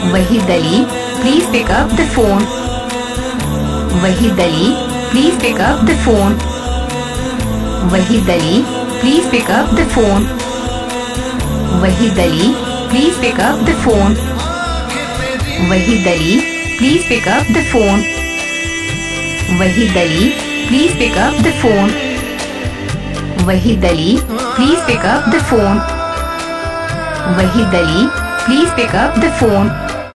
Wahid Ali, please pick up the phone. Wahid Ali, please pick up the phone. Wahid Ali, please pick up the phone. Wahid Ali, please pick up the phone. Wahid Ali, please pick up the phone. Wahid Ali, please pick up the phone. Wahid Ali, please pick up the phone. Wahid Ali, please pick up the phone.